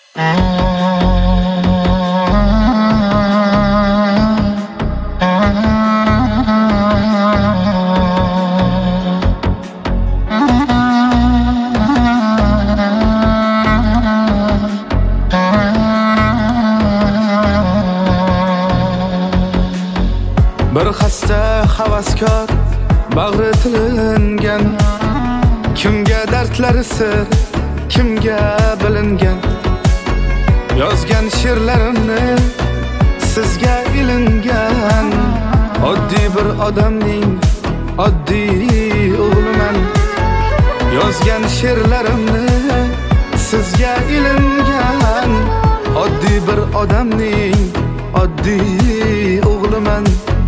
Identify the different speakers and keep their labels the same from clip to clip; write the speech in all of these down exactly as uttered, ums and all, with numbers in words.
Speaker 1: Bir xasta havaskor bag'ri tilingan, kimga dardlari sir, kimga bilingan. Yozgan she'rlarimni sizga ilingan, oddiy bir odamning oddiy o'g'liman. Yozgan she'rlarimni sizga ilingan, oddiy bir odamning oddiy o'g'liman.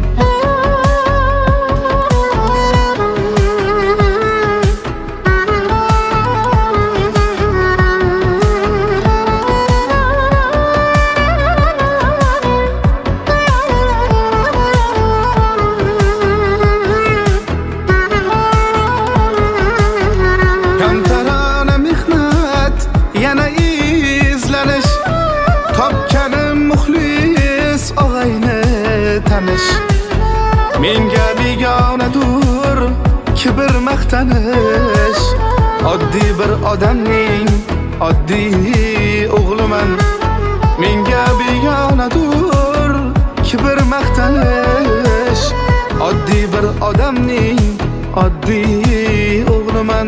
Speaker 1: Yana izlanish, topganim muxlis og'ayni tanish. Menga begonadur kibr maqtanish, oddiy bir odamning oddiy o'g'liman. Menga begonadur kibr maqtanish, oddiy bir odamning oddiy o'g'liman.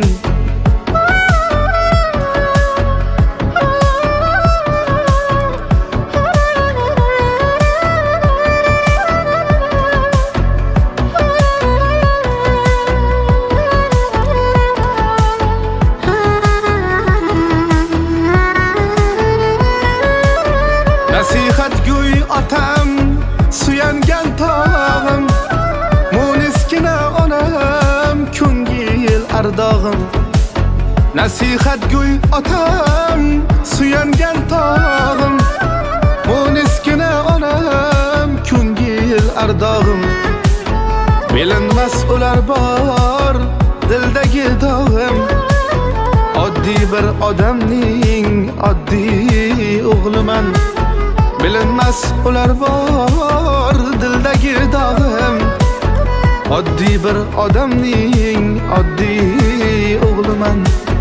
Speaker 1: Nasihatgo'y otam, suyangan tog'im, muniskina onam, ko'ngil ardog'im. Nasihatgo'y otam, suyangan tog'im, muniskina onam, ko'ngil ardog'im. Bilinmas ular bor dildagi dog'im, oddiy bir odamning oddiy o'g'liman. Bilinmas ular bor dildagi dog'im, oddiy bir odamning oddiy o'g'liman.